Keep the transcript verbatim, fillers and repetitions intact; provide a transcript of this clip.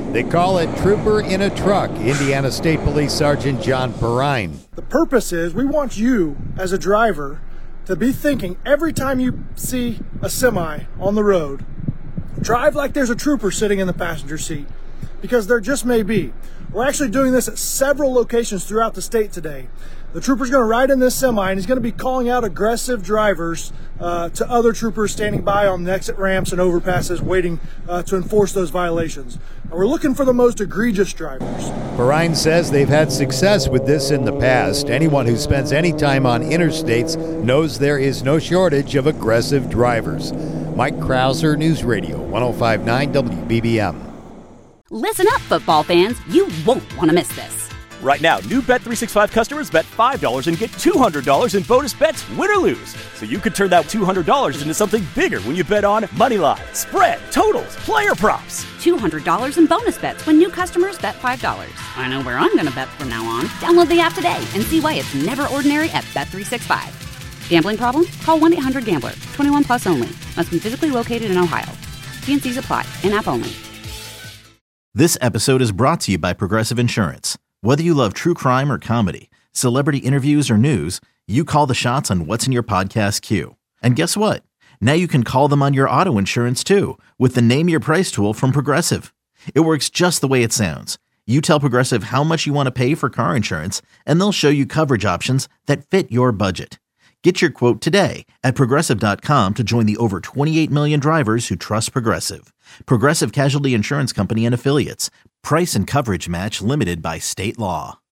They call it Trooper in a Truck. Indiana State Police Sergeant John Perrine. The purpose is we want you, as a driver, to be thinking every time you see a semi on the road, drive like there's a trooper sitting in the passenger seat, because there just may be. We're actually doing this at several locations throughout the state today. The trooper's going to ride in this semi, and he's going to be calling out aggressive drivers uh, to other troopers standing by on the exit ramps and overpasses waiting uh, to enforce those violations. And we're looking for the most egregious drivers. Perrine says they've had success with this in the past. Anyone who spends any time on interstates knows there is no shortage of aggressive drivers. Mike Krauser, News Radio, one oh five point nine W B B M. Listen up, football fans. You won't want to miss this. Right now, new Bet three sixty-five customers bet five dollars and get two hundred dollars in bonus bets, win or lose. So you could turn that two hundred dollars into something bigger when you bet on money line, spread, totals, player props. two hundred dollars in bonus bets when new customers bet five dollars. I know where I'm going to bet from now on. Download the app today and see why it's never ordinary at Bet three sixty-five. Gambling problem? Call one eight hundred gambler. twenty-one plus only. Must be physically located in Ohio. T and C's apply. In-app only. This episode is brought to you by Progressive Insurance. Whether you love true crime or comedy, celebrity interviews or news, you call the shots on what's in your podcast queue. And guess what? Now you can call them on your auto insurance too with the Name Your Price tool from Progressive. It works just the way it sounds. You tell Progressive how much you want to pay for car insurance, and they'll show you coverage options that fit your budget. Get your quote today at Progressive dot com to join the over twenty-eight million drivers who trust Progressive. Progressive Casualty Insurance Company and Affiliates. Price and coverage match limited by state law.